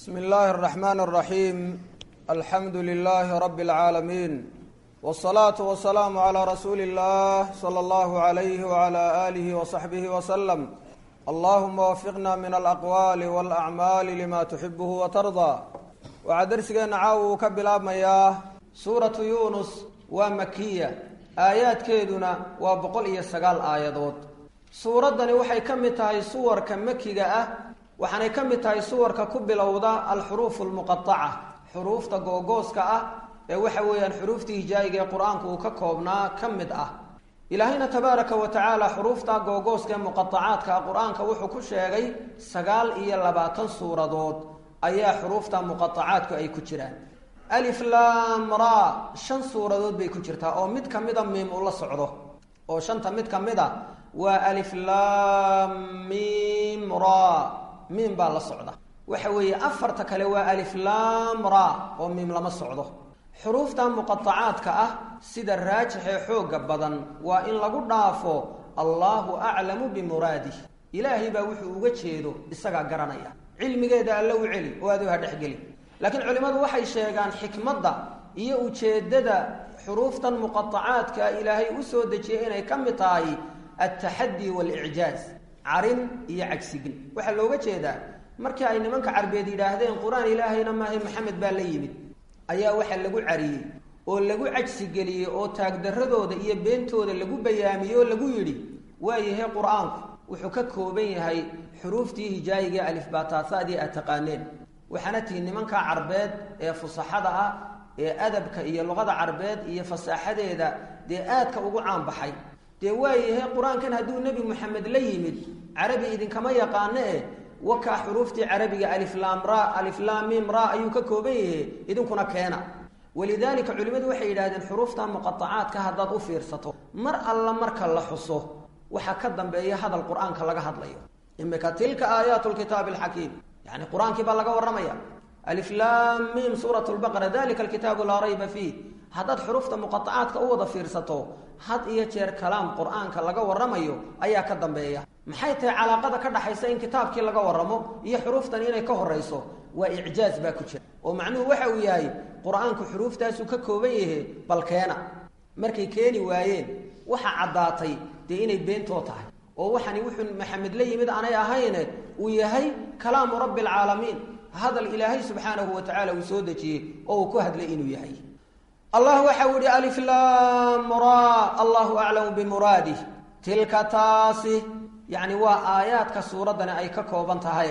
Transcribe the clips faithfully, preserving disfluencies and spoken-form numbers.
بسم الله الرحمن الرحيم الحمد لله رب العالمين والصلاة والسلام على رسول الله صلى الله عليه وعلى آله وصحبه وسلم اللهم وفقنا من الأقوال والأعمال لما تحبه وترضى وعدرسنا عاو كبلاب مياه سورة يونس ومكية آيات كيدنا وبقول يسقال آيات سورة دني وحي كمتها سور كمكية waxaanay ka mid tahay suwarka ku bilowda al-huruf al-muqatta'a hurufta googoska ah ee waxa weeyaan huruftii hijaayiga ee quraanku uu ka koobnaa kamid ah ilaahina tabaaraka wa ta'ala hurufta googoska ee muqatta'aadka quraanka wuxuu ku sheegay sagaal iyo labaatan suuradood ayaa hurufta muqatta'aadku ay ku jiraan alif lam ra shan suuradood bay ku jirtaa oo mid kamid ah miim ula socdo oo shanta mid kamid ah waa alif lam mim ra ميم با لا سوده waxa weeye afarta kale waa alif lam ra oo miim lama socdo xurufta muqatta'aadka ah sida raajix ee xooga badan waa in lagu dhaafo Allahu a'lamu bi muradihi ilaahi baa wuxuu uga jeedo isaga garanaya cilmigeeda alla u celi oo aad u hadhaxgali laakiin culimadu waxay sheegaan xikmadda iyo ujeedada xuruftan muqatta'aadka ilaahi u soo dejiyay inay kamid tahay at-tahaddi wal-i'jaz arin iyo cagsigin waxa looga jeedaa markii ay nimanka carbeed yiraahdeen quraan ilaahayna maahay maxamed baa la yimid ayaa waxa lagu cariyay oo lagu cagsi galiyay oo taagdaradooda iyo beentooda lagu bayaamiyo lagu yiri waayahay quraanku wuxuu ka kooban yahay xuruftii hijaayiga alif ba ta saadi ataqaneen waxana tii nimanka carbeed ee fusaxada ah ee adabka iyo luqada carbeed iyo fasaaxadeeda de aadka ugu caan baxay de waayahay quraankan haduu nabi maxamed la yimid arabi idin kama yaqaane waka xurufti arabiga alif lam ra alif lam mim ra ayu ka koobaye idinkuna keena walidaalika culimadu waxay yiraahdeen xurufta muqatta'aadka hadad u fiirsato mar alla marka la xuso waxa ka dambeeya hadal quraanka laga hadlayo imika tilka aayatul kitaabil hakiim yani quraanki ba laga waramaya alif lam mim suratul baqara dalika alkitaabu la rayba fihi hadad xurufta muqatta'aadka u wada fiirsato had iyo jeer kalaam quraanka laga waramayo ayaa ka dambeeya maxay tahay calaaqada ka dhaxaysa in kitaabkii laga waramo iyo xuruftan inay ka horeyso waa i'jaaz baa ku jira oo macnuhu waxa uu yahay quraanku xuruftaas uu ka kooban yahay balkeena markay keeni waayeen waxa cadaatay de inay beento tahay oo waxani wuxuu maxamed la yimid aanay ahayn uu yahay kalaam rabbil alamin hadal ilaahi subhanahu wa ta'ala uu soo dejiyay oo ku hadlay inuu yahay الله وحوري ألف لام را الله أعلم بمراده تلك تاسي يعني وآيات كسورة أي ككوبان تهي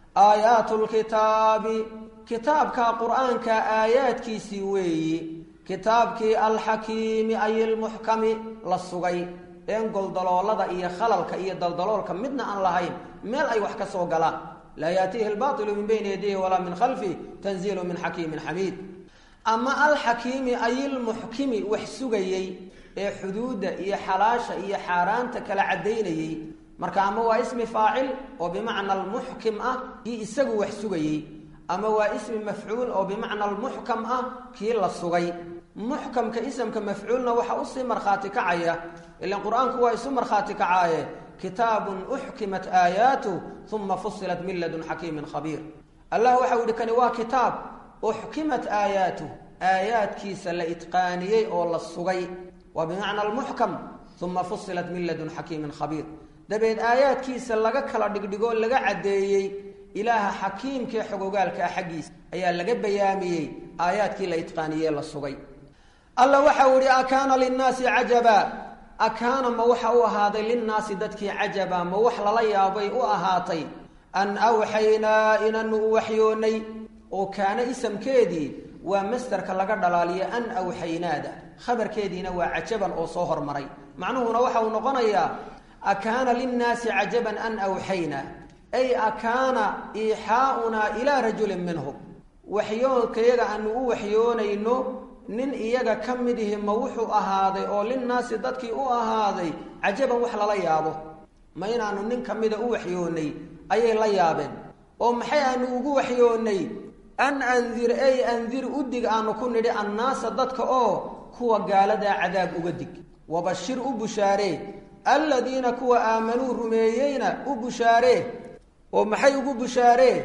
آيات الكتاب كتاب كقرآن كآيات كي سوي كتاب كي الحكيم أي المحكم للصغي إن قل دلالة إيا خلالك إيا دلالك مدنا أن لهين ميل أي وحكا سوغلا لا يأتيه الباطل من بين يديه ولا من خلفه تنزيل من حكيم حميد أما الحكيم أي المحكم وحسوغيي إيه حدود إيه حلاشة إيه حارانة كلا عديني مركا أما هو اسم فاعل وبمعنى المحكم أه كي إساقو وحسوغيي أما هو اسم مفعول وبمعنى المحكم أه كي للصغي محكم كاسم كمفعولنا وحاوسي مرخاتك عاية إلا القرآن هو اسم مرخاتك عاية كتاب أحكمت آياته ثم فصلت من لدن حكيم خبير الله وحاول كان كتاب أحكمت آياته آيات كيس لإتقانيي أو للصغي وبمعنى المحكم ثم فصلت من لدن حكيم خبير دبيد آيات كيس لغا كلا دغدغو لغا عديي إله حكيم كي حقوقال كحقيس أي لغا بيامي آيات كي لإتقانيي للصغي الله وحوري أكان للناس عجبا أكان ما وحو هذا للناس ددكي عجبا ما وحل ليابي وأهاتي أن أوحينا إن وحيوني وكان اسم كيدي ومسترك لغا دلاليه ان اوحيناده خبر كيدينا وعجبا او سوهر مري معنوه waxa uu noqonayaa akana linnas ajaban an awhayna ay akana ihauna ila rajulin minhum waxyoonkayaga aan u waxyoonayno nin iyaga kamidii ma wuxuu ahaaday oo linnas dadkii u ahaaday ajaban wax la yaabo ma inaanu nin kamida u waxyoonay ayay la yaabeen oo maxay aanu ugu waxyoonay أن أنذر أي أنذر أدق أن نكون لدي الناس ضدك أو كوا قالدا عذاب أدق وبشر أبشاري الذين كوا آمنوا رميين أبشاري ومحي أبشاري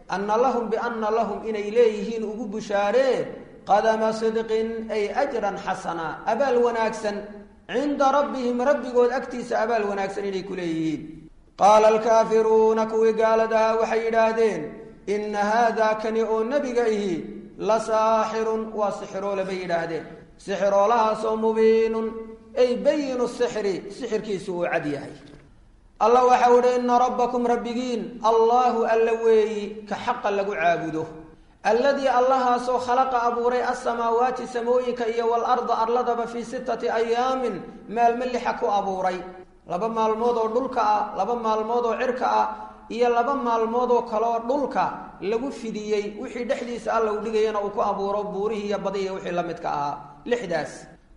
anna lahum bianna lahum inay leeyihiin ugu bushaaree qadama sidqin ay ajran xasana abaal wanaagsan cinda rabbihim rabbigood agtiisa abaal wanaagsan inay ku leeyihiin qaala alkaafiruuna kuwii gaaladaha waxay yidhaahdeen inna haadaa kani oo nebiga ihi la saaxirun waa sixiroole bay yidhaahdeen sixiroolahaasoo mubiinun ay bayinu sixri sixirkiisu uu cad yahay allah waxa uhi ina rabbakum rabbigiin allahu alla weeyi ka xaqa lagu caabudo alladii allahaasoo khalaqa abuuray alsamaawaati samooyinka iyo waalarda arladaba fii sittati ayaamin maalmo lixa ku abuuray laba maalmood oo dhulka ah laba maalmood oo cirka ah iyo laba maalmood oo kaleoo dhulka lagu fidiyey wixii dhexdiisa alla u dhigayana uu ku abuuro buurihii iyo badiya wixii la midka ahaa lixdaas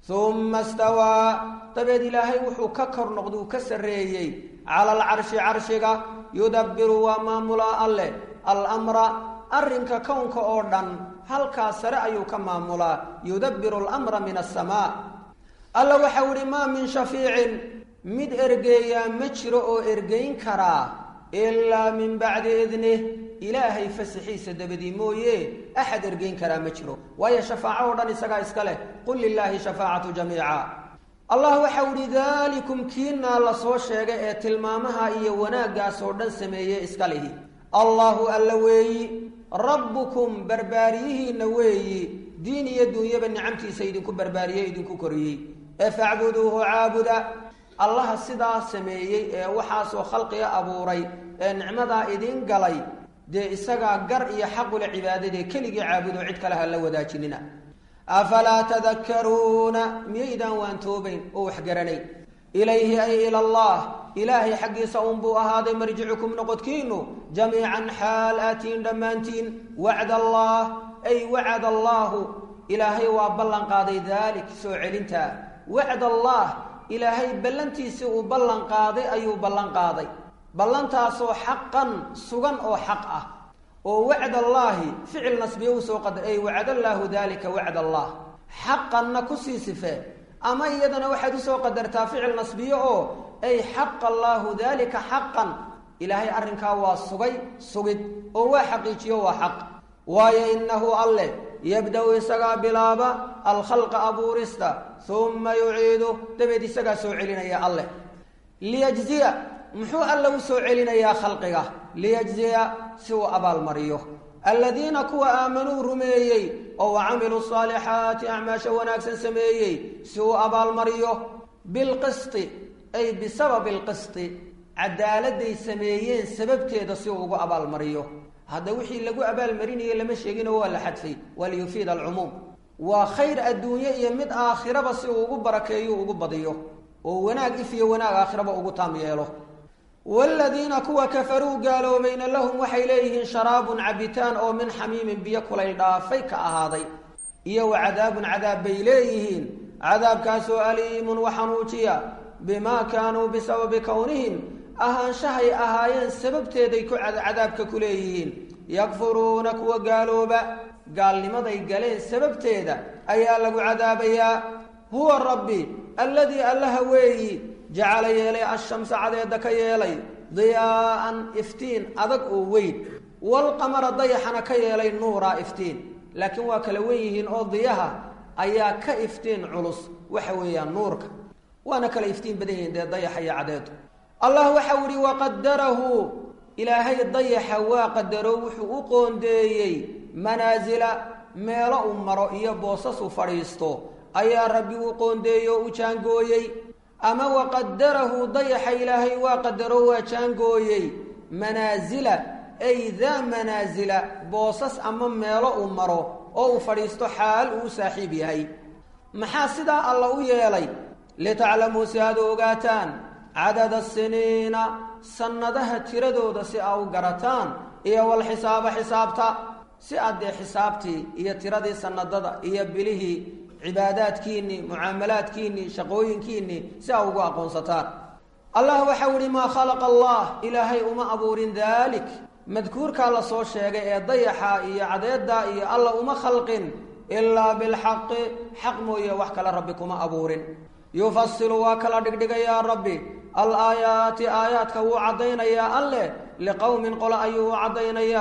uma stawaa dabeed ilaahay wuxuu ka kor noqday uu ka sarreeyey cala alcarshi carshiga yudabbiru waa maamulaa alleh almra arrinka kownka oo dhan halkaas sare ayuu ka maamulaa yudabbiru alamra min asamaa alla waxau ihi maa min shafiicin mid ergeeyaa ma jiro oo ergeyn karaa ilaa min bacdi idnih ilaahay fasaxiisa dabadii mooye axad ergeyn karaa ma jiro waayo shafaaco oo dhan isagaa iska leh qul lilaahi shafaacatu jamiica allah waxau ihi daalikum kiinaa la soo sheegay ee tilmaamaha iyo wanaaggaas oo dhan sameeye iska lihi allahu alla weeyi rabbukum barbaariyihiinna weeyi diin iyo duunyaba nicamtiisa idinku barbaariyey idinku koriyey ee facbuduuhu caabuda allaha sidaa sameeyey ee waxaasoo khalqiga abuuray ee nicmadaa idiin galay dee isagaa gar iyo xaqule cibaadadee keligii caabudo cid kale ha la wadaajinina afalaa tadakkaruuna miyaydaan waantoobayn oo waxgaranayn ilayhi ay ila allah ilaahay xaggiisa unbuu ahaaday marjicukum noqodkiinu jamiican xaal aatiin dhammaantiin wacd allah ay wacad allaahu ilaahay waa ballan qaaday daalik soo celintaa wacd allah ilaahay ballantiisii uu ballan qaaday ayuu ballan qaaday ballantaasoo xaqan sugan oo xaq ah oo wacd allaahi ficil nasbiye uu soo qadar ay wacadallaahu daalika wacd allah xaqanna kusii sifee ama iyadana waxaad usoo qadartaa ficil nasbiye oo ay xaqa allaahu daalika xaqan ilaahay arrinkaa waa sugay sugid oo waa xaqiijiyo waa xaq waayo innahu alleh yabda-u isagaa bilaaba alkhalqa abuurista uma yuciidu dabeed isagaa soo celinaya alleh liyajziya muxuu alle u soo celinayaa khalqiga liyajziya si uu abaalmariyo aladiina kuwa aamanuu rumeeyey oo wacamiluu saalixaati acmaasha wanaagsan sameeyey si uu abaalmariyo bilqisti ay bisababi alqisti cadaaladday sameeyeen sababteeda si uu ugu abaalmariyo hadda wixii lagu abaalmarinaye lama sheegino waa la xadfay waa liyufiida alcumuum waa khayr adduunye iyo mid aakhiraba si uu ugu barakeeyo ugu badiyo oo wanaag if iyo wanaag aakhiraba ugu taam yeelo waaladiina kuwa kafaruu gaaloobayna lahum waxay leeyihiin sharaabun cabitaan oo min xamiimin biyo kulayl dhaafay ka ahaaday iyo wa cadaabun cadaab bay leeyihiin cadaabkaasoo aliimun waxanuujiya bimaa kaanuu bisababi kownihim ahaanshahay ahaayeen sababteeday ku cadaabka ku leeyihiin yakfuruuna kuwa gaalooba gaalnimaday galeen sababteeda ayaa lagu cadaabayaa huwa rabbi alladii allaha weeyi jacala yeelay ashamsa cadeeda ka yeelay diyaa'an iftiin adag oo weyn walqamara dayaxana ka yeelay nuuraa iftiin laakiin waa kala wen yihiin oo diyaha ayaa ka iftiin culus waxa weeyaan nuurka waana kala iftiin badan yihiin dee dayaxa iyo cadeedu allah waxau ihi waqadarahu ilaahay dayaxa waa qadaro wuxuu u qoondeeyey manaasila meelo u maro iyo boosas u fadhiisto ayaa rabbi u qoondeeyey oo u jaangooyey ama waqadarahu dayaxa ilaahay waa qadaro waa jaangooyey manaasila ay daa manaasila boosas ama meelo u maro oo u fadhiisto xaal uu saaxiib yahay maxaa sidaa alla u yeelay litaclamuu si aad u ogaataan cadada siniina sannadaha tiradooda si aa u garataan iyo walxisaaba xisaabta si aad dee xisaabtii iyo tiradii sanadada iyo bilihii cibaadaadkiinnii mucaamalaadkiinnii shaqooyinkiinnii si aa ugu aqoonsataan allah waxau ihi maa khalaqa allah ilaahay uma abuurin daalik madkuurkaa la soo sheegay ee dayaxa iyo cadeedda iyo alla uma khalqin ilaa bilxaqi xaq mooye wax kale rabbi kuma abuurin yufasilu waa kala dhigdhigayaa rabbi alaayaati aayaadka wuu caddaynayaa alleh liqowmin qole ayuu u caddaynayaa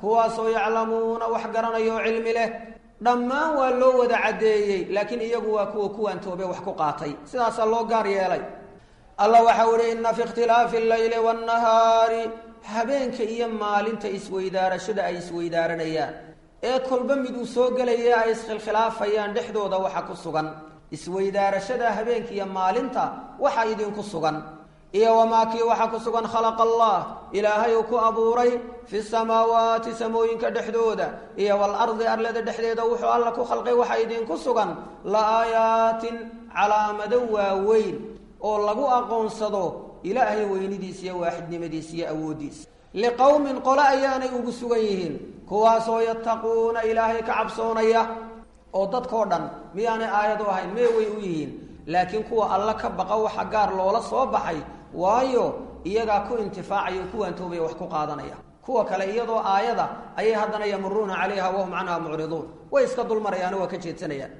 kuwaasoo yaclamuuna wax garanayo cilmi leh dhammaan waa loo wada caddeeyey laakiin iyagu waa kuwa kuwaan toobe wax ku qaatay sidaasaa loo gaar yeelay allah waxa uhi inna fi ikhtilaafi allayli waannahaari habeenka iyo maalinta isweydaarashada ay isweydaaranayaan ee kolba mid uu soo gelaya ay iskhilkhilaafayaan dhexdooda waxa ku sugan isweydaarashada habeenka iyo maalinta waxa idinku sugan iyo wamaa kii waxa ku sugan khalaqa allah ilaahay uu ku abuuray fi samaawaati samooyinka dhexdooda iyo walardi arlada dhexdeeda wuxuu alla ku khalqay waxa idinku sugan la aayaatin calaamado waaweyn oo lagu aqoonsado ilaahay weynidiisa iyo waaxidnimadiisa iyo awoodiisa liqowmin qolo ayaanay ugu sugan yihiin kuwaasoo yattaquuna ilaahay ka cabsoonaya oo dadkoo dhan miyaanay aayadu ahayn mee way u yihiin laakiin kuwa alla ka baqa waxa gaar loola soo baxay waayo iyagaa ku intifaacayo kuwaan toobaya wax ku qaadanaya kuwa kale iyadoo aayada ayay haddana yamuruuna calayha wahum canha mucriduun way iska dulmarayaano waa ka jeedsanayaan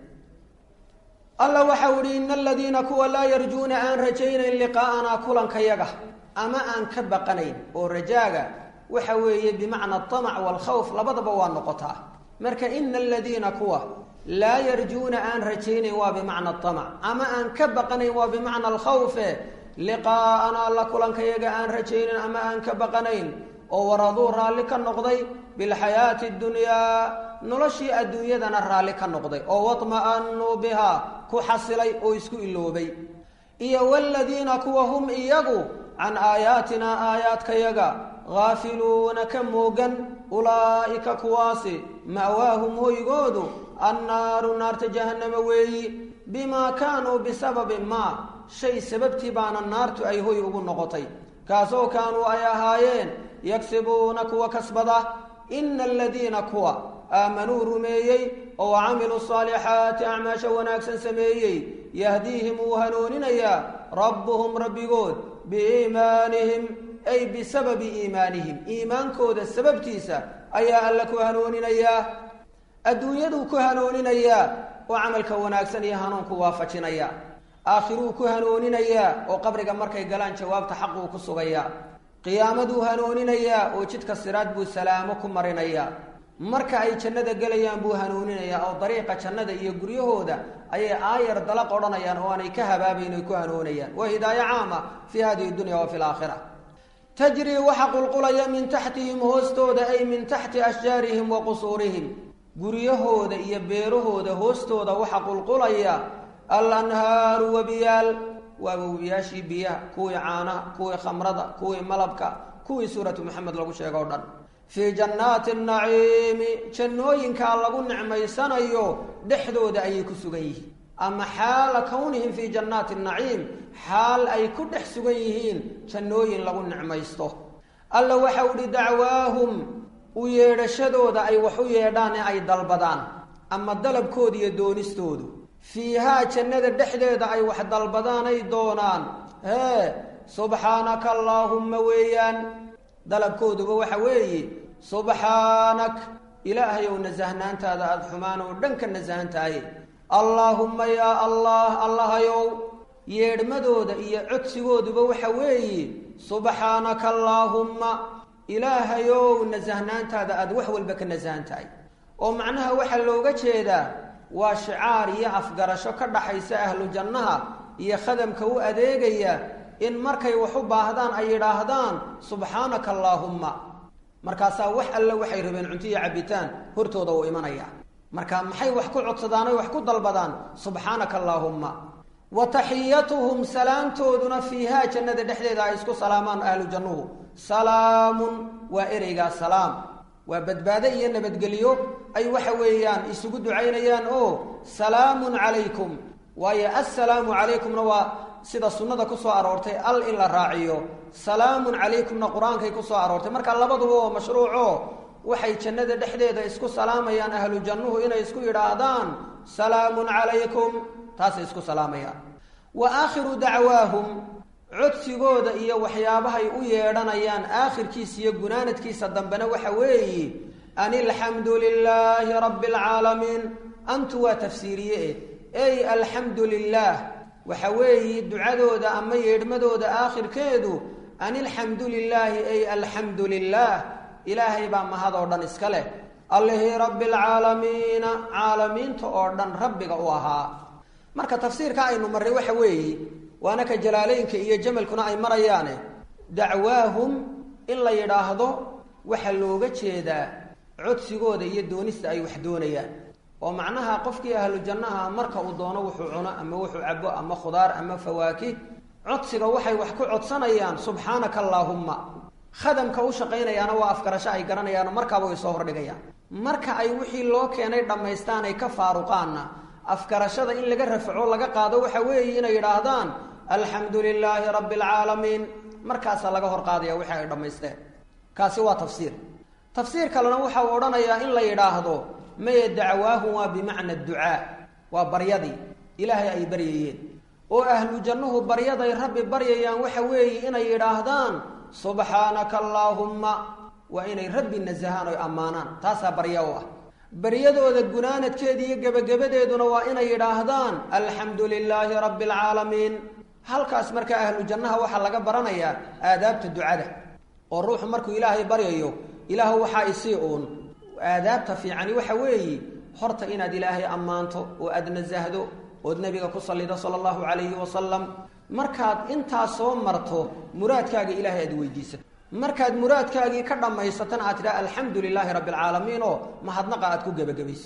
alla waxa uhi ina aladiina kuwa laa yarjuuna aan rajaynayn liqaa'anaa kulankayaga ama aan ka baqanayn oo rajaaga waxa weeye bimacna atamac waalkhawf labadaba waa noqotaa marka ina aladiina kuwa laa yarjuuna aan rajaynayn waa bimacna atamac ama aan ka baqanayn waa bimacna alkhawfe liqaa'anaa alla kulankayaga aan rajaynayn ama aan ka baqanayn oo waraduu raalli ka noqday bilxayaati اdunyaa noloshii adduunyadana raalli ka noqday oo waطma'anuu bihaa ku xasilay oo isku iloobay iyo wladiina kuwa hum iyagu can aayaatinaa aayaadkayaga gaafiluuna ka moogan ulaa'ika kuwaasi ma'waahum hoygoodu annaaru naarta jahannama weeyi bimaa kaanuu bisababi maa shay sababtii baana naartu ay hoy ugu noqotay kaasoo kaanuu ay ahaayeen yagsibuuna kuwa kasbada ina aladiina kuwa aamanuu rumeeyey oo camiluu saalixaati acmaasha wanaagsan sameeyey yahdiihim wuu hanuuninayaa rabbuhum rabbigood biiimaanihim ay bisababi iimaanihim iimaankooda sababtiisa ayaa alla ku hanuuninayaa adduunyaduu ku hanuuninayaa oo camalka wanaagsan iyo hanuunku waafajinaya aakhiruu ku hanuuninayaa oo qabriga markay galaan jawaabta xaquu ku sugayaa qiyaamaduu hanuuninayaa oo jidka siraad buu salaamo ku marinayaa marka ay jannada gelayaan buu hanuuninayaa oo dariiqa jannada iyo guryahooda ayay aayar dalaq odhanayaan oo aanay ka habaabayn oy ku hanuunayaan waa hidaayo caama fii hadihi dunya wa fi laakhira tajrii waxa qulqulaya min taxtihim hoostooda ay min taxti ashjaarihim wa qusuurihim guryahooda iyo beerahooda hoostooda waxa qulqulaya alanhaaru wabiyaal waa webiyaashii biyaha kuwii caanaha kuwii khamrada kuwii malabka kuwii suuratu maxamed lagu sheego o dhan fii jannaati naciimi jannooyinkaa lagu nicmaysanayo dhexdooda ayay ku sugan yihiin ama xaala kownihim fii jannaati naciim xaal ay ku dhex sugan yihiin jannooyin lagu nicmaysto alla waxa uhi dacwaahum u yeedhashadooda ay wax u yeedhaan ee ay dalbadaan ama dalabkooda iyo doonistoodu fiihaa jannada dhexdeeda ay wax dalbadaanay doonaan hee subxaanaka allaahumma weeyaan dalabkooduba waxa weeye subxaanak ilaahayow nasahnaantaada aada xumaan oo dhan ka nasahan tahay allaahumma yaa allah allahayow yeedhmadooda iyo codsigooduba waxa weeye subxaanaka allaahumma ilaahayow nasahnaantaada aada wax walba ka nasahan tahay oo macnaha waxaa looga jeedaa waa shicaar iyo afgarasho ka dhaxaysa ahlu jannaha iyo khadamka u adeegaya in markay wax u baahdaan ay yidhaahdaan subxaanaka allaahumma markaasaa wax alle waxay rabeen cunto iyo cabbitaan hortooda uu imanaya marka maxay wax ku codsadaan oy wax ku dalbadaan subxaanaka allaahumma wa taxiyatuhum salaamtooduna fiihaa jannada dhexdeeda ay isku salaamaan ahlu jannuhu salaamun waa ereygaa salaam waa badbaado iyo nabadgelyo ay waxa weeyaan isugu ducaynayaan oo salaamun calaykum waayo assalaamu calaykumna waa sida sunnada ku soo aroortay al in la raaciyo salaamun calaykumna qur-aankay ku soo aroortay marka labaduba oo mashruuco waxay jannada dhexdeeda isku salaamayaan ahlu jannuhu inay isku yidhaahdaan salaamun calaykum taasay isku salaamayaan wa aakhiru dacwaahum codsigooda iyo waxyaabahay u yeedhanayaan aakhirkiisa iyo gunaanadkiisa dambena waxa weeye an ilxamdu lilaahi rabbi alcaalamiin antu waa tafsiiriye ey alxamdu lilaah waxa weeye ducadooda ama yeedhmadooda aakhirkeedu an ilxamdu lilaahi ay alxamdu lilaah ilaahay baa mahad oo dhan iska leh allahi rabbil caalamiin caalamiinta oo dhan rabbiga u ahaa marka tafsiirka aynu maray waxa weeyi waana ka jalaaleynka iyo jamalkuna ay marayaane dacwaahum in la yidhaahdo waxa looga jeedaa codsigooda iyo doonista ay wax doonayaan oo macnaha qofkii ahlu jannaha marka uu doono wuxuu cuno ama wuxuu cabo ama khudaar ama fawaakih codsiga waxay wax ku codsanayaan subxaanaka allaahumma khadamka u shaqaynayaana waa afkarasho ay garanayaan markaaba way soo hordhigayaan marka ay wixii loo keenay dhammaystaan ay ka faaruqaanna afkarashada in laga rafco laga qaado waxa weeye inay yidhaahdaan alxamdu lilaahi rabbi alcaalamiin markaasaa laga hor qaadaya wixii ay dhammaysteen kaasi waa tafsiir tafsiir kalena waxa uu odhanayaa in la yidhaahdo maye dacwaahu waa bimacna ducaa waa baryadii ilaahay ay baryayeen oo ahlu jannuhu baryaday rabbi baryayaan waxa weeye inay yidhaahdaan subxaanaka allaahumma waa inay rabbi nasahaan oy ammaanaan taasaa barya u ah baryadooda gunaanadkeeda iyo gebagabadeeduna waa inay yidhaahdaan alxamdu lilaahi rabbi alcaalamiin halkaas marka ahlu jannaha waxaa laga baranayaa aadaabta ducada oo ruuxu markuu ilaahay baryayo ilaahu waxaa isii uun aadaabta fiicani waxa weeye horta inaad ilaahay ammaanto oo aad nasahdo ood nabiga ku sallido sala allahu calayhi wasalam markaad intaas soo marto muraadkaaga ilaahay aad weydiisato markaad muraadkaagii ka dhammaysatana aad tidhaha alxamdu lilaahi rabbi alcaalamiin oo mahadnaqa aad ku gebagabayso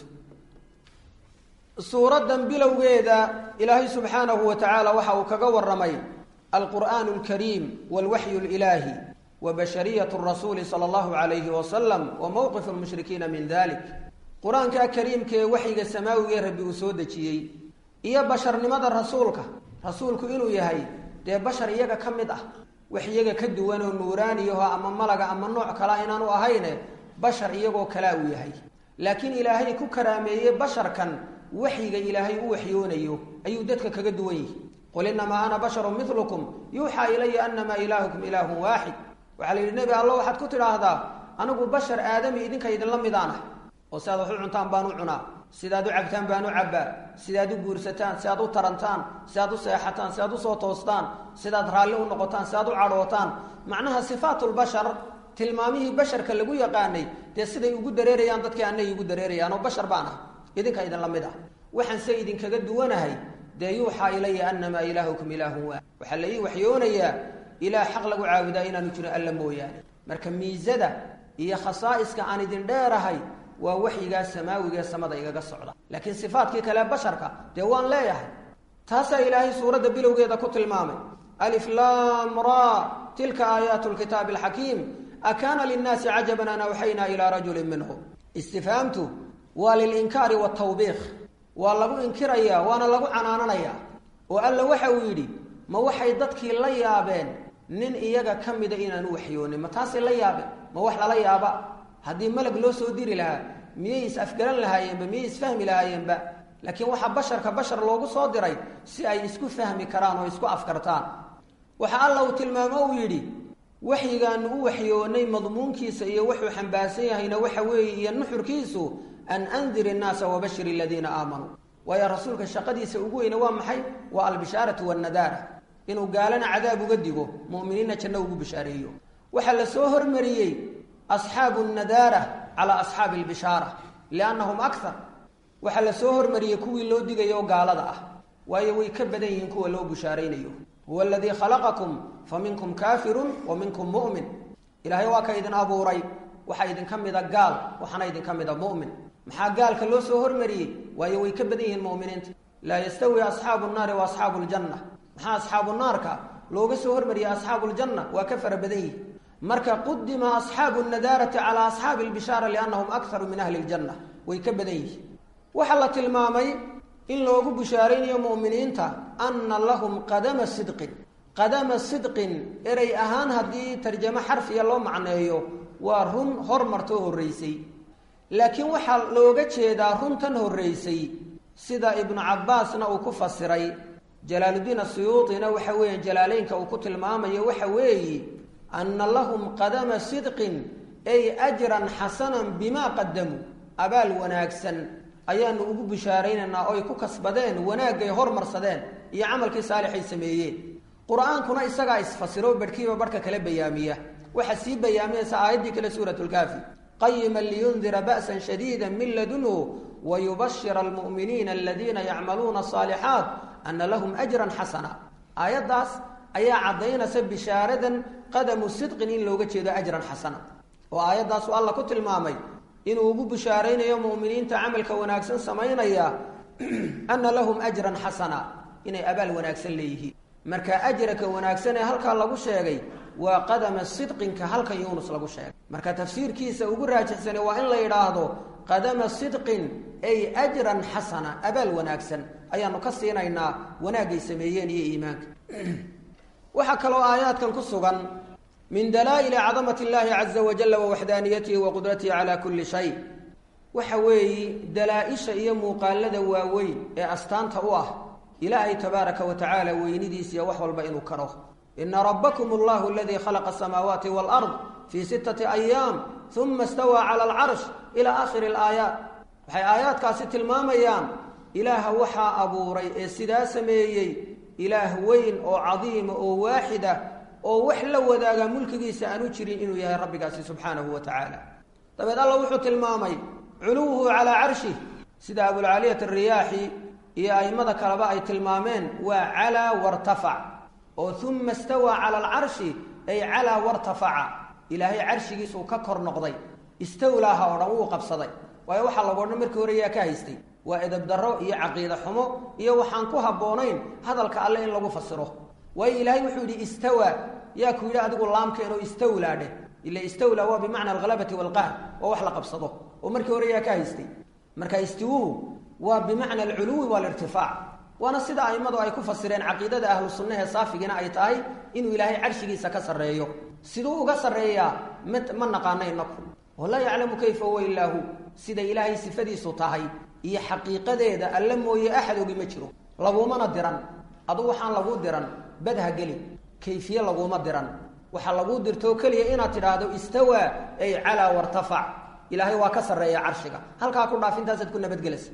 suuraddan bilowgeeda ilaahay subxaanahu wa tacaala waxa uu kaga warramay alqur'aanu alkariim waalwaxyu alilaahi wa bashariyatu rasuuli sala allahu calayhi wasalam wa mowqifu lmushrikiina min dalik qur-aankaa kariimkaee waxyiga samaawigee rabbi uu soo dejiyey iyo basharnimada rasuulka rasuulku inuu yahay dee bashar iyaga ka mid ah wax iyaga ka duwan oo nuuraaniyaho ama malaga ama nooc kalea inaanu ahayne bashar iyagoo kalaa uu yahay laakiin ilaahay ku karaameeyey basharkan waxyiga ilaahay u waxyoonayo ayuu dadka kaga duwan yihi qul innamaa ana basharun milukum yuuxaa ilaya annamaa ilaahukum ilaahun waaxid waxaa la yidhi nebi allo waxaad ku tidhaahdaa anigu bashar aadami idinka idinla midaan ah oo si aad wax u cuntaan baan u cunaa sidaad u cabtaan baan u cabbaa sidaad u guursataan si aad u tarantaan si aad u seexataan si aad usoo toostaan sidaad raalli u noqotaan si aad u cadhootaan macnaha sifaatulbashar tilmaamihii basharka lagu yaqaanay dee siday ugu dareerayaan dadkii anay igu dareerayaan oo bashar baan ah idinka idinla mid ah waxaan se idinkaga duwanahay dee yuuxaa ilaya annamaa ilaahukum ilaahun waa waxaa la ii waxyoonayaa ilaah xaq lagu caabudaa inaanu jirin alla mooyaane marka miisada iyo khasaa'iska aan idin dheerahay waa waxyigaa samaawigae samada igaga socda laakiin sifaadkii kale basharka dee waan leeyahay taasaa ilaahay suuradda bilowgeeda ku tilmaamay alif laam ra tilka aayaatu lkitaabi alxakiim akaana linnaasi cajaban an awxaynaa ilaa rajulin minhum istifhaamtu waa lilinkaari watawbiikh waa lagu inkirayaa waana lagu canaananayaa oo alla waxa uu yidhi ma waxay dadkii la yaabeen nin iyaga ka mida inaanu waxyoonin ma taasay la yaabeen ma wax lala yaaba haddii malag loo soo diri lahaa miyay is-afgaran lahaayeenba miyay isfahmi lahaayeenba laakiin waxaa basharka bashar loogu soo diray si ay isku fahmi karaan oo isku afkartaan waxa alla uu tilmaamo uu yidhi waxyigaanu u waxyoonay madmuunkiisa iyo wuxuu xambaarsan yahayna waxa weeye iyo nuxurkiisu an andir innaasa wabashir aladiina aamanuu waayo rasuulka shaqadiisa ugu weyne waa maxay waa albishaaratu wannadaara inuu gaalana cadaab uga digo mu'miniinna janno ugu bishaareeyo waxaa la soo hormariyey asxaabu nadaara calaa asxaabi albishaara liannahum akar waxaa la soo hormariyey kuwii loo digayo gaalada ah waayo way ka badan yihiin kuwa loo bishaaraynayo huwa aladii khalaqakum fa minkum kaafirun wa minkum mu'min ilaahay waa ka idin abuuray waxaa idinka mida gaal waxaana idinka mida mu'min maxaa gaalka loo soo hormariyey waayo way ka badan yihiin mu'miniinta laa yastawi asxaabu nnaari wa asxaabu ljanna maxaa asxaabu naarka looga soo hormariyey asxaabu ljanna waa ka fara badan yihin marka qudima asxaabu nadaarati calaa asxaabi albishaara liannahum akharu min ahli ljanna way ka badan yihiin waxaa la tilmaamay in loogu bishaaraynayo mu'miniinta anna lahum qadama sidqin qadama sidqin erey ahaan haddii tarjamo xarfiya loo macneeyo waa run hormartoo horraysay laakiin waxaa looga jeedaa runtan horraysay sida ibnu cabbaasna uu ku fasiray jalaaluddiin asuyuutina waxa weeye jalaaleynka uu ku tilmaamayo waxa weeye anna lahum qadama sidqin ay ajran xasanan bimaa qadamuu abaal wanaagsan ayaanu ugu bishaaraynaynaa oy ku kasbadeen wanaagay hormarsadeen iyo camalkii saalixay sameeyeen qur-aankuna isagaa isfasiro barhkiiba barhka kala bayaamiya وحسيب بيامين سآيدي كلا سورة الكافي قيما لينذر بأسا شديدا من لدنه ويبشر المؤمنين الذين يعملون الصالحات أن لهم أجرا حسنا آيات داس أي عضينا سب شاردا قدم الصدق إن لو جد أجرا حسنا وآيات داس والله كنت المامي إن وجوب بشارين يوم مؤمنين تعمل كوناكسن سمعنا يا أن لهم أجرا حسنا إن أبل وناكسن ليه مركا أجرك وناكسن هل كان لغو شيغي وقدم الصدق كهل كان يونس لغو شيغي مركا تفسير كيسا ugu raajixsan waa in la yiraahdo qadama sidqin ay ajran hasana abal wanaagsan ayaanu ka siinaynaa wanaagay sameeyeen iyo iimaanka waxa kale oo aayaadkan ku sugan min dalaa'il 'azamati Allahi 'azza wa jalla wa wahdaniyatihi wa qudratihi 'ala kulli shay waxa weey dalaa'isha iyo muuqaalada waaweyn ee astaanta u ah ilaahay tabaaraka wa ta'ala weynidiisa wax walba inuu karo inna rabbakum Allahu alladhi khalaqa as-samawati wal ard fi sittati ayyam thumma istawa 'ala al-'arsh ila akhir al-ayat waxay aayaadkaasi tilmaamayaan ilaaha waxa abuuray ee sidaa sameeyay ilaah weyn oo cadiim oo waahida oo wax la wadaaga mulkigiisa aanu jirin inuu yahay rabbigaasi subhanahu wa ta'ala tabaad Allah wuxuu tilmaamay culuhu 'ala 'arshi sida Abu al-'Aliyah ar-Riyahi iyo aymada kalaba ay tilmaameen waa 'ala wartafa' oo thumma istawa 'ala al-'arshi ay 'ala wartafa'a ilaahay 'arshigiisu ka kor noqday istawlaha oo dhan uu qabsaday way waxa lagu odhan markii hore yaa ka haystay waa edab darro iyo aqeeda xumo iyo waxaan ku haboonayn hadalka alle in lagu fasiro way ilaahay wuxuu yiri istawa yaa ku yiri adigu laamkeeno istawlaade ila istawla waa bimaana al-ghalabati wal-qahr oo wax la qabsado oo markii hore yaa ka haystay marka istiwu waa bimaana al-'ulu wal-irtifaa وانا سيدا ايمادو ay ku fasireen aqeedada ahlu sunnah ee saafigina ay tahay inuu ilaahay arshigiisa ka sareeyo sidoo uga sareeya ma naqaanaynaku wala ya'lamu kayfa huwa illahu sida ilaahay sifadiisu tahay iyo xaqiiqadeeda alla mooyee ahad uga ma jiro laguma diran adu waxaan lagu diran badha gali kayfiye laguma diran waxa lagu dirto kaliya inaad tiraahdo istawa ay ala wartafa ilaahay waa ka sareeya arshiga halka ku dhaafintaas ku nabad galis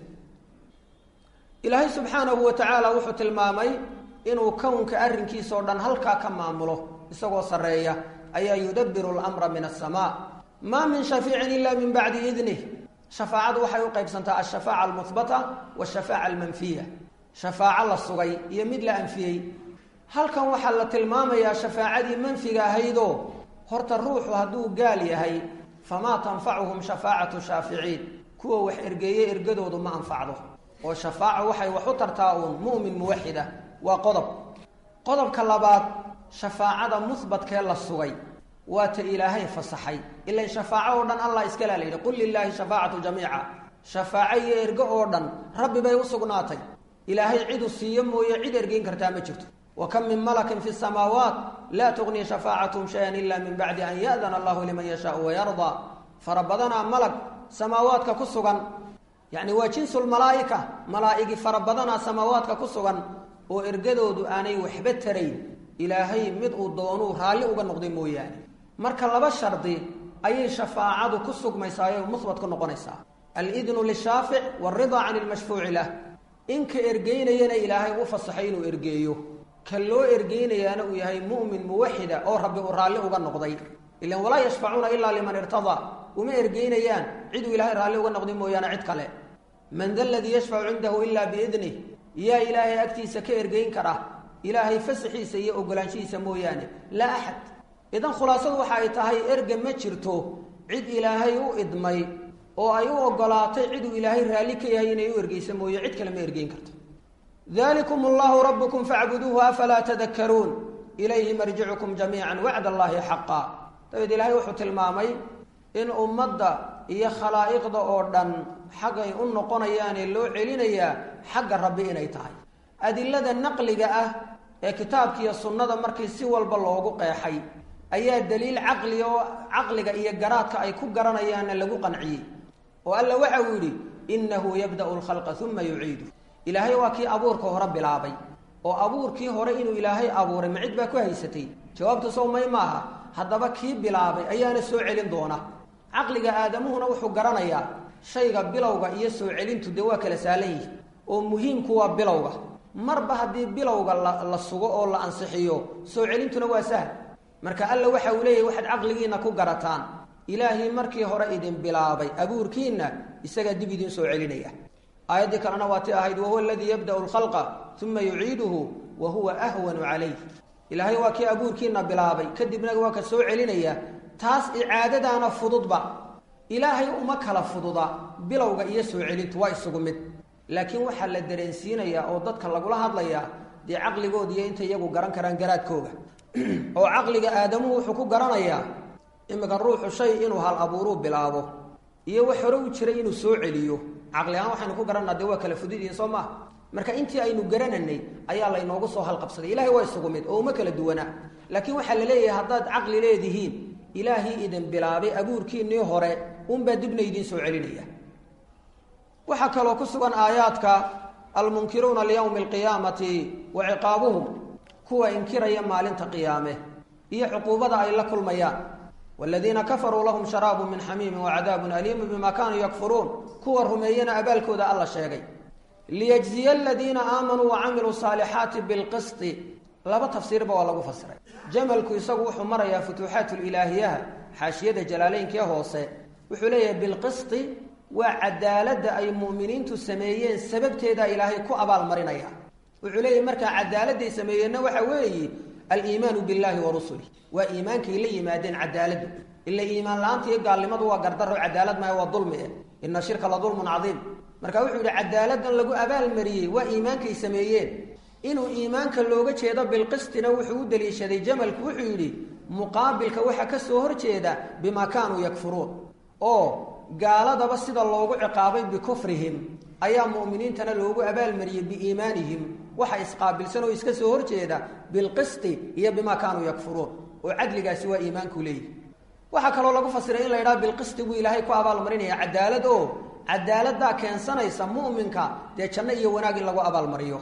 ilaahay subhanahu wa ta'ala wuxuu tilmaamay inuu kownka arrinkiisa oo dhan halka ka maamulo isagoo sareeya ayaa yudabbiru al-amra min as-samaa ma min shafi'in illa min ba'di idnihi shafaa'adu waxay u qaybsantaa ash-shafaa'a al-muthbata wa ash-shafaa'a al-manfiya shafaa'a la sugay iyo mid la anfiyay halkan waxa la tilmaamayaa shafaa'adii manfiga ahaydo horta ruuxu haduu gaal yahay fama tanfa'uhum shafaa'atu shafi'in kuwa wax ergeeyay ergadoodu ma anfacdo oo shafaa'a waxay wax u tartaa oo mu'min muwahhida waa qodob qodobka labaad shafaa'ada musbadka la sugay waa ta ilaahay fasaxay illa shafaa'a oo dhan Allah iska leeyahay qul lillahi shafaa'atu jamii'a shafaa'a erga oo dhan rabbi bay u sugnaatay ilaahay cid u siiyo mooye cid ergeyn kartaa ma jirto wa kam min malakin fi samaawaat la tughni shafaa'atuhum shay'an illa min ba'di an ya'dana Allahu liman yasha'u wa yarda farabadana malak samaawatka ku sugan يعني وجنس الملائكة ملائكة فربضنا سماواتك كسوغان او ارغدودو اني وحبه ترين الهي مد او دونو رالي اوغا نقدي مويان marka laba shardi ay shafaa'adu ku sugmaysaa musbad ku noqonaysa al-idn lish-shafi' war-ridha 'an al-mashfu' lah inka ergeynayna ilaahay u fasaxay inuu ergeeyo kaloo ergeynayana uu yahay mu'min muwahhida oo rabbi u raali uga noqday illa wala yashfa'una illa liman irtada uma ergeynayaan cid ilaahay raali uga noqday mooyana cid kale man dhal ladhi yashfa'u 'indahu illa bi'idnihi ya ilaahay agtiisa ka ergeyn kara ilaahay fasaxiisa iyo ogolaanshiisa mooyane la ahad idan khulaasadu waxa ay tahay erga ma jirto cid ilaahay u idmay oo ay u ogolaatay cid ilaahay raali ka yahay inay u ergeyso mooyo cid kale ma ergeyn karto dhalikum Allahu rabbukum fa'buduhu afala tadhakkarun ilayhi marji'ukum jami'an wa'da Allahi haqqan tayd ilaahay wuxuu tilmaamay in ummadda iyo khalaa'iqda oo dhan xaqay u noqonayaan ee loo celinaya xaqqa rabbi inay tahay adillada naqliga ah ee kitaabka iyo sunnada markii si walba loogu qeexay ayaa daliil aqli oo aqliga iyo garaadka ay ku garanayaan lagu qanciyay oo alla waxa uu yiri innahu yabda'u al-khalqa thumma yu'iidu ilaahay waa kii abuurka hore bilaabay oo abuurkii hore inuu ilaahay abuuray macid ba ku haysatay jawaabtu soo may maaha hadaba kii bilaabay ayaana soo celin doona aqliga aadamuhuna wuxuu garanayaa shayga bilowga iyo soo celintu de waa kala saalan oo muhiimku waa bilowga marba hadii bilowga la sugo oo la ansixiyo soo celintuna waa sahal marka alla waxa uu leeyahay waxaad caqligiina ku garataan ilaahay markii hore idin bilaabay abuurkiina isaga dib idin soo celinaya aayadii kalena waa tii ahayd wahuwa alladii yabda'u alkhalqa uma yuciiduhu wa huwa ahwanu calayh ilaahay waa kii abuurkiina bilaabay kadibna waa ka soo celinaya taas icaadadaana fududba ilaahay uma kala fududa bilowga iyo soo celintu waa isugu mid laakiin waxaa la dareensiinayaa oo dadka lagula hadlayaa dee caqligooda iyo inta iyagu garan karaan garaadkooga oo caqliga aadamuhu wuxuu ku garanayaa imika ruuxu shay inuu hal abuuruu bilaabo iyo wax hore u jiray inuu soo celiyo caqli ahaan waxaynu ku garanaa dee waa kala fududiin soo maaha marka intii aynu garananay ayaa laynoogu soo halqabsaday ilaahay waa isugu mid oo uma kala duwanaa laakiin waxaa la leeyahay haddaad caqli leedihiin ilaahay idin bilaabay abuurkiinnii hore unbaa dibna idiin soo celinaya waxaa kaloo ku sugan aayaadka almunkiruuna liyowmi alqiyaamati wa ciqaabuhum kuwa inkiraya maalinta qiyaame iyo cuquubada ay la kulmayaan waladiina kafaruu lahum sharaabu min xamiimin wacadaabun aliimun bima kaanuu yakfuruun kuwa rumeeyana abaalkooda alla sheegay liyajziya aladiina aamanuu wacamiluu saalixaati bilqisti laba tafsiirba waa lagu fasiray jamalku isagu wuxuu marayaa futuuxaatulilaahiyaha xaashiyada jalaalaynkee hoose wuxuu leeyahay bilqisti waa cadaaladda ay mu'miniintu sameeyeen sababteeda ilaahay ku abaalmarinaya wuxuu leeyahay markaa cadaaladday sameeyeenna waxa weeye aliimaanu billahi wa rusulih waa iimaankay la yimaadeen cadaaladdu ila iimaan la-aanta iyo gaalnimadu waa gardarro cadaalad maaha waa dulmi eh ina shirka la dulmun cadiim marka wuxuu yidhi cadaaladdan lagu abaalmariyey waa iimaankay sameeyeen inuu iimaanka looga jeedo bilqistina wuxuu u daliishaday jamalku wuxuu yidhi muqaabilka waxa ka soo horjeeda bimaa kaanuu yakfuruun oo gaaladaba sida loogu ciqaabay bikufrihim ayaa mu'miniintana loogu abaalmariyey biiimaanihim waxa isqaabilsan oo iska soo horjeeda bilqisti iyo bimaa kaanuu yakfuruun oo cadligaasi waa iimaanku leeyihi waxaa kaloo lagu fasiray in la yidhaha bilqisti buu ilaahay ku abaalmarinaya cadaalad oo cadaaladdaa keensanaysa mu'minka dee janno iyo wanaag in lagu abaalmariyo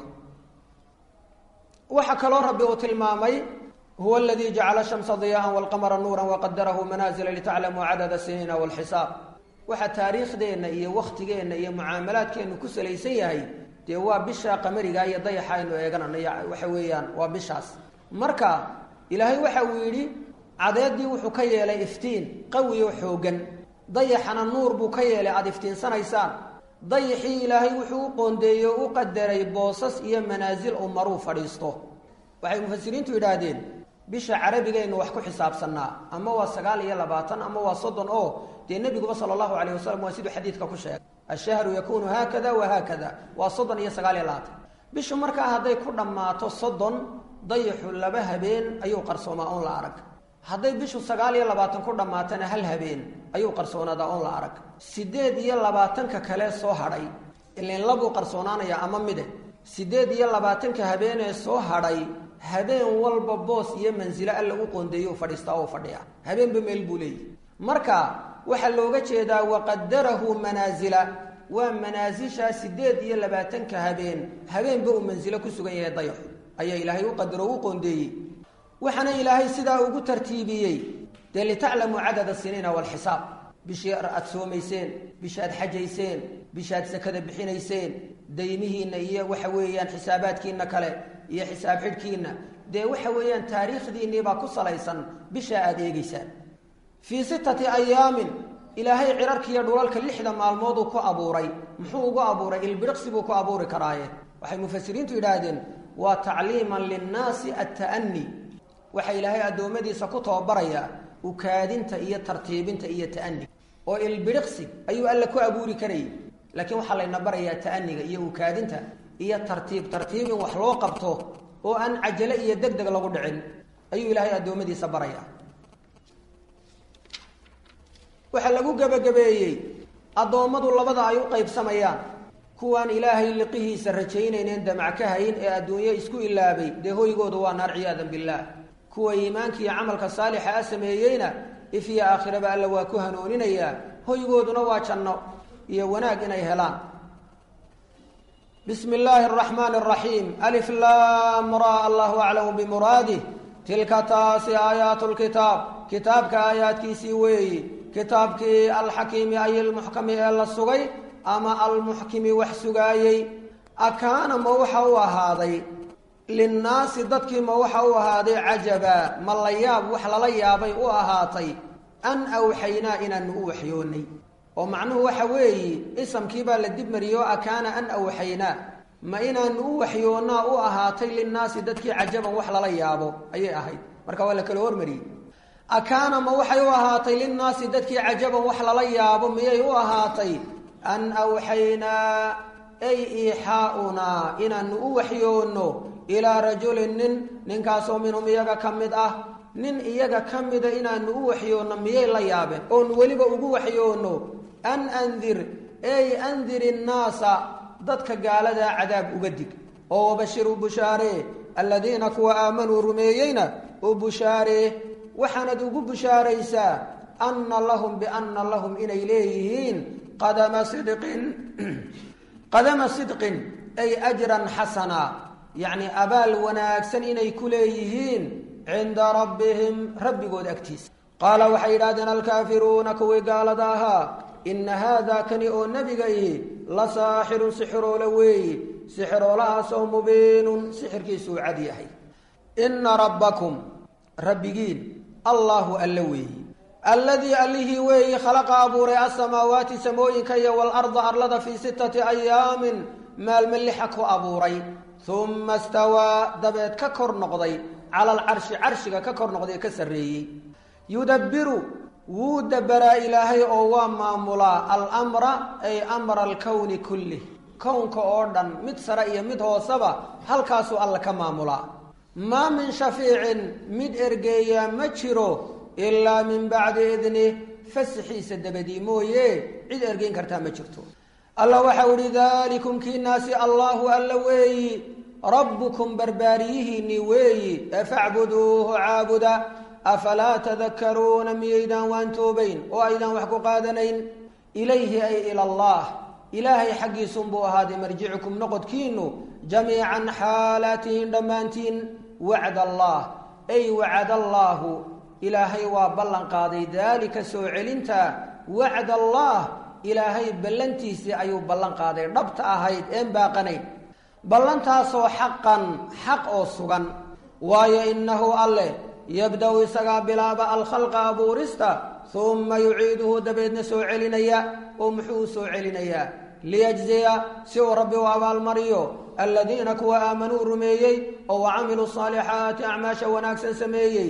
waxaa kaloo rabbi uu tilmaamay huwa aladii jacala shamsa diyaa'an walqamara nuuran waqadarahu manaazila litaclamuu cadada siniina walxisaab waxaa taariikhdeenna iyo wakhtigeenna iyo mucaamalaadkeennu ku salaysan yahay dee waa bisha qamariga iyo dayaxa aynu eegananay waxa weeyaan waa bishaas marka ilaahay waxa uu yidhi cadeeddii wuxuu ka yeelay iftiin qawi oo xooggan dayaxana nuur buu ka yeelay aada iftiinsanaysaan dayaxii ilaahay wuxuu u qoondeeyey o u qadaray boosas iyo manaasil uu maruu fadhiisto waxay mufasiriintu yidhaahdeen bisha carabigaynu wax ku xisaabsannaa ama waa sagaal iyo labaatan ama waa soddon oo dee nebiguba sala allahu calayh wasalam waa siduu xadiidka ku sheegay ashahru yakuunu haakada wa haakada waa soddon iyo sagaal iyo labaatan bishu markaa hadday ku dhammaato soddon dayaxu laba habeen ayuu qarsoomaa oon la arag hadday bishu sagaal iyo labaatan ku dhammaatana hal habeen ayuu qarsoonadaa oon la arag siddeed iyo labaatanka kale soo hadhay ileen labuu qarsoonaanaya ama mide siddeed iyo labaatanka habeenee soo hadhay habeen walba boos iyo mansilo alla u qoondeeyo fadhiistaa oo fadhiya habeenba meel buu leeyahy marka waxaa looga jeedaa waqadarahu manaasila waa manaasishaa siddeed iyo labaatanka habeen habeenba uu mansilo ku sugan yahay dayaxu ayaa ilaahay u qadaro u qoondeeyey waxaana ilaahay sidaa ugu tartiibiyey dee litaclamuu cadada siniina walxisaab bishii aad soomayseen bisha aad xajayseen bisha aad sakada bixinayseen daymihiinna iyo waxa weeyaan xisaabaadkiina kale iyo xisaab xidhkiinna dee waxa weeyaan taariikhdiinnii baa ku salaysan bishaa aada eegeysaan fii sittati ayaamin ilaahay cirarkiiyo dhulalka lixda maalmooduu ku abuuray muxuu ugu abuuray ilbiriqsi buu ku abuuri karaaye waxay mufasiriintu yidhaahdeen waa tacliiman linnaasi atta'ani waxa ilaahay addoommadiisa ku tababarayaa ukaadinta iyo tartiibinta iyo ta'ani oo ilbiriqsi ayuu alla ku abuuri karayay laakiin waxaa layna barayaa ta'aniga iyo ukaadinta iyo tartiib tartiibin wax loo qabto oo aan cajale iyo deg deg lagu dhicin ayuu ilaahay addoommadiisa barayaa waxaa lagu gebagabeeyey addoommadu labada ay u qaybsamayaan kuwaan ilaahay liqihiisa rajaynayneen damac ka hayn ee adduunyo isku ilaabay dee hoygooda waa naar ciyaadan billaah kuwa iimaanka iyo camalka saalixa a sameeyeyna if iyo aakhiraba alla waa ku hanuuninayaa hoygooduna waa janno iyo wanaag inay helaan bismi illaahi araxmaani araxiim alif laam ra allahu aclamu bimuraadih tilka taasi aayaatu lkitaab kitaabka aayaadkiisii weeyi kitaabkii alxakiimi ay ilmuxkami ee la sugay ama almuxkimi wax sugaayey akaana ma waxa u ahaaday linnaasi dadkii ma waxa u ahaaday cajaba ma la yaab wax lala yaabay u ahaatay an awxaynaa inaanu u waxyoonnay oo macnuhu waxa weeye isamkii baa la dib mariyo akaana an awxaynaa ma inaanu u waxyoonnaa u ahaatay linnaasi dadkii cajaban wax lala yaabo ayay ahayd marka waa la kala hormariyey akaana ma waxay u ahaatay linnaasi dadkii cajaban wax lala yaabo miyay u ahaatay an awxaynaa ay iixaaunaa inaanu u waxyoonno ilaa rajulin nin ninkaasoo minhum iyaga ka mid ah nin iyaga ka mida inaanu u waxyoonno miyay la yaabeen oonu weliba ugu waxyoonno an andir ey andir innaasa dadka gaaladaa cadaab uga dig oo wabashir u bushaaree aladiina kuwa aamanuu rumeeyeyna u bushaaree waxaanad ugu bushaaraysaa anna lahum bianna lahum inay leeyihiin qadama sidqin qadama sidqin ay ajran xasana yacni abaal wanaagsan inay ku leeyihiin cinda rabbihim rabbigood agtiisa qaala waxay yidhahdeen alkaafiruuna kuwii gaalada ahaa ina haadaa kani oo nebiga ihi la saaxirun sixiroole weeyi sixiroolahaasoo mubiinun sixirkiisuu cad yahay ina rabbakum rabbigiin allahu alla weeyi alladii allihii weeyi khalaqa abuuray asamaawaati samooyinka iyo waalarda arlada fii sittati ayaamin maalme lixa ku abuuray uma stawaa dabeed ka kor noqday cala alcarshi carshiga ka kor noqday ka sarreeyey yudabbiru wuu dabaraa ilaahay oo waa maamulaa almra ay amra alkowni kullih kownka oo dhan mid sare iyo mid hooseba halkaasuu alla ka maamulaa maa min shafiicin mid ergeeyaa ma jiro ilaa min bacdi idnih fasaxiisa dabadii mooye cid ergeyn kartaa ma jirto alla waxau ihi daalikum kiinaasi allaahu alla weeyi rabbukum barbaariyihiinni weeyi efacbuduuhu caabuda afalaa tadakaruuna miyaydaan waan toobayn oo aydaan wax ku qaadanayn ilayhi ay ila allah ilaahay xaggiisunbuu ahaaday marjicukum noqodkiinu jamiican xaalaatihin dhammaantiin wacd allah ay wacad allaahu ilaahay waa ballan qaaday daalika soo celinta wacd allah ilaahay ballantiisii ayuu ballan qaaday dhabta ahayd een baaqanayn ballantaasoo xaqan xaq oo sugan waayo innahu alleh yabda-u isagaa bilaaba alkhalqa abuurista uma yuciiduhu dabeedna soo celinaya oo muxuu u soo celinayaa liyajziya si uu rabbi u abaalmariyo aladiina kuwa aamanuu rumeeyey oo wacamiluu saalixaati acmaasha wanaagsan sameeyey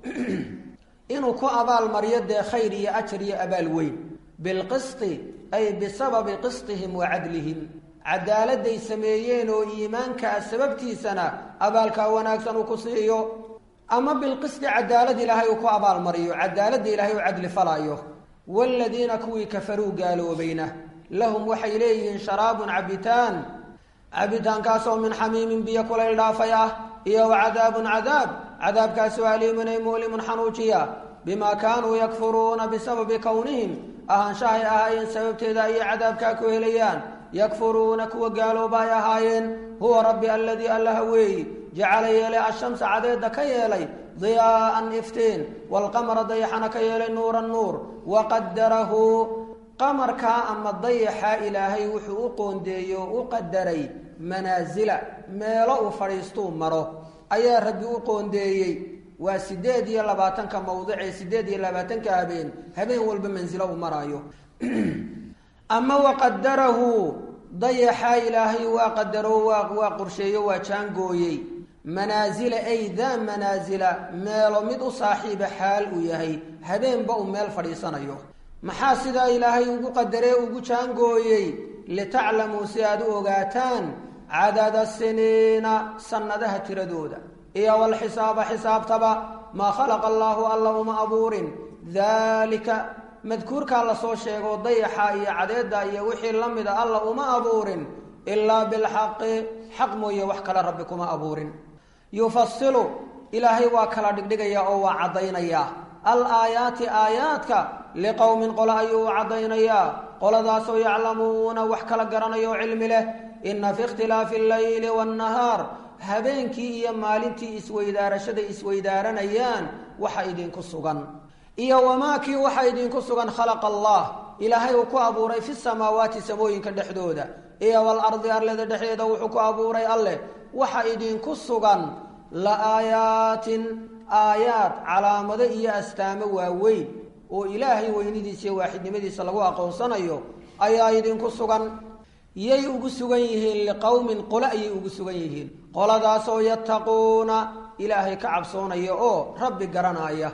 inuu ku abaalmariyo dee khayr iyo ajar iyo abaal weyn bilqisti ay bisababi qistihim wa cadlihim cadaaladday sameeyeen oo iimaankaa sababtiisana abaalkaa wanaagsan uu ku siiyo ama bilqisti cadaalad ilaahay uu ku abaalmariyo cadaaladda ilaahay u cadli falaayo waaladiina kuwii kafaruu gaaloobayna lahum waxay leeyihiin sharaabun cabitaan cabitaankaasoo min xamiimin biyo kulayl dhaafay ah iyo wa cadaabun cadaab cadaabkaasoo aliimun ay mu'limun xanuujiya bimaa kaanuu yakfuruuna bisababi kownihim ahaanshahay ahaayeen sababteeda ayay cadaabkaa ku helayaan yakfuruuna kuwa gaalooba ay ahaayeen huwa rabbi aladii allaha weeyi jacala yeelay ashamsa cadeedda ka yeelay diyaa'an iftiin waalqamara dayaxana ka yeelay nuuran nuur waqadarahu qamarkaa ama dayaxa ilaahay wuxuu u qoondeeyo u qadaray manaasila meelo uu fadhiistuu maro ayaa rabbi u qoondeeyey waa siddeed iyo labaatanka mawdicee siddeed iyo labaatanka habeen habeen walba mansilo uu maraayo ama waqadarahu dayaxa ilaahay waa qadaro waa waa qorsheeyo waa jaangooyey manaasila ay daa manaasila meelo mid u saaxiiba xaal uu yahay habeenba uu meel fadhiisanayo maxaa sidaa ilaahay ugu qadaree ugu jaangooyey litaclamuu si aad u ogaataan cadada siniina sannadaha tiradooda iyo walxisaaba xisaabtaba maa khalaqa allaahu alla uma abuurin daalika madkuurkaa lasoo sheego dayaxa iyo cadeedda iyo wixii la mida alla uma abuurin ilaa bilxaqi xaq mooye wax kale rabbi kuma abuurin yufasilu ilaahay waa kala dhigdhigayaa oo waa caddaynayaa al aayaati aayaadka liqowmin qole ayuu u caddaynayaa qoladaasoo yaclamuuna wax kala garanaya oo cilmi leh ina fi ikhtilaafi allayli waannahaar habeenkii iyo maalintii isweydaarashada isweydaaranayaan waxa idinku sugan iyo wamaakii waxa idinku sugan khalaqa allah ilaahay uu ku abuuray fi samaawaati samooyinka dhexdooda iyo walardi arlada dhexdeeda wuxuu ku abuuray alleh waxa idinku sugan la aayaatin aayaad calaamado iyo astaamo waaweyn oo ilaahay weynidiisa iyo waaxidnimadiisa lagu aqoonsanayo ayaa idinku sugan yay ugu sugan yihiin liqowmin qolo ayay ugu sugan yihiin qoladaasoo yattaquuna ilaahay ka cabsoonaya oo rabbi garanaya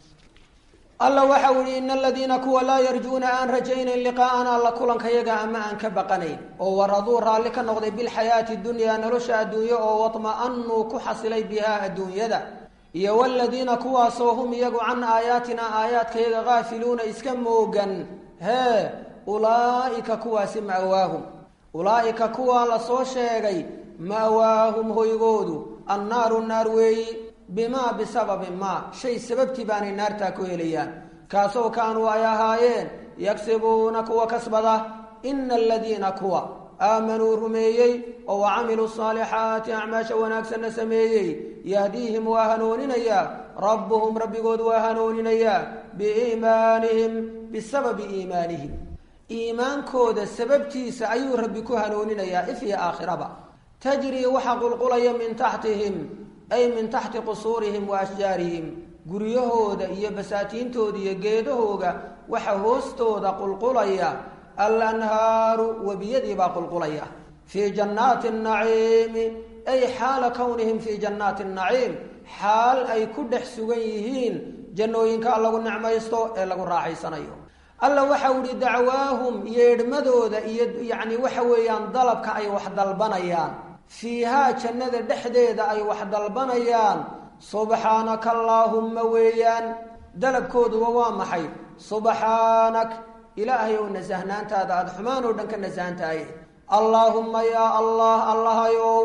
alla waxa uu yidhi ina aladiina kuwa laa yarjuuna aan rajaynayn liqaa'ana alla kulankayaga ama aan ka baqanayn oo waraduu raalli ka noqday bilxayaati dunyaa nolosha adduunyo oo watma'anuu ku xasilay bihaa adduunyada iyo waladiina kuwaasoo hum iyagu can aayaatina aayaadkayaga gaafiluuna iska moogan hee ulaa'ika kuwaasi ma'waahum ulaa'ika kuwaa la soo sheegay ma'waahum hoygoodu annaaru naar weeyi bimaa bisababi maa shay sababtii baanay naartaa ku helayaan kaasoo kaanuu ay ahaayeen yagsibuuna kuwa kasbada ina aladiina kuwa aamanuu rumeeyey oo wacamiluu saalixaati acmaasha wanaagsanna sameeyey yahdiihim waa hanuuninayaa rabbuhum rabbigood waa hanuuninayaa biiimaanihim bisababi iimaanihim iimaankooda sababtiisa ayuu rabbi ku hanuuninayaa if iyo aakhiraba tajrii waxa qulqulaya min taxtihim ay min taxti qusuurihim wa ashjaarihim guryahooda iyo basaatiintooda iyo geedahooga waxa hoostooda qulqulaya alanhaaru webiyadii baa qulqulaya fii jannaati naciimi ay xaala kownihim fii jannaati naciim xaal ay ku dhex sugan yihiin jannooyinka lagu nicmaysto ee lagu raaxaysanayo alla waxa uu yihi dacwaahum yeedhmadooda iyo yacni waxa weeyaan dalabka ay wax dalbanayaan fiihaa jannada dhexdeeda ay wax dalbanayaan subxaanaka allaahumma weeyaan dalabkooduba waa maxay subxaanak ilaahay ow nasahnaantaada aada xumaan oo dhan ka nasahantahay allaahumma yaa allah allahayow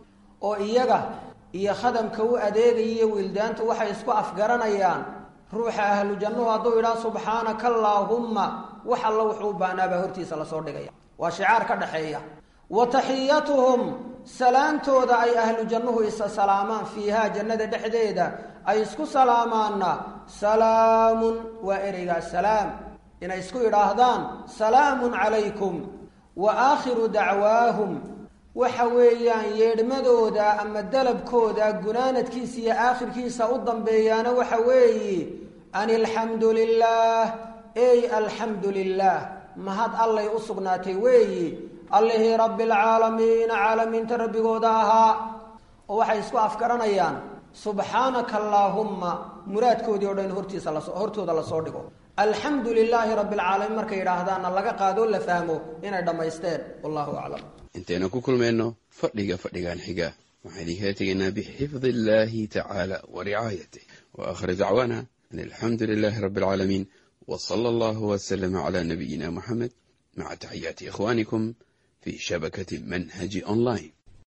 oo iyaga iyo khadamka u adeegaya wildaantu waxay isku afgaranayaan ruuxa ahlu jannuhu hadduu yidhaha subxaanaka allaahumma wax alla wuxuu u baahnaabaa hortiisa lasoo dhigaya waa shicaar ka dhaxeeya wa taxiyatuhum salaantooda ay ahlu jannuhu isa salaamaan fiihaa jannada dhexdeeda ay isku salaamaanna salaamun waa ereygaa salaam inay isku yidhaahdaan salaamun calaykum wa aakhiru dacwaahum waxa weeyaan yeedhmadooda ama dalabkooda gunaanadkiisa iyo aakhirkiisa u dambeeyaana waxa weeye an alxamdu lilaah ey alxamdu lilaah mahad allay u sugnaatay weeyi allihii rabbi alcaalamiina caalamiinta rabbigooda ahaa oo waxay isku afgaranayaan subxaanaka allaahumma muraadkoodii o dhan hortiisa laso hortooda lasoo dhigo alxamdu lilaahi rabbi alcaalamiin markay yidhaahdaanna laga qaadoo la fahmo inay dhammaysteen wallahu aclam intaynu ku kulmayno fadhiga fadhigan xiga waxaan idinkaga tegaynaa bixifdi illaahi tacaala wa ricaayatih wa aakhir dacwaana an alxamdu lilaahi rabbi alcaalamiin wa sala allahu wasalama calaa nabiyina muxamed maca taxiyaati ikhwaanikum في شبكة منهج أونلاين.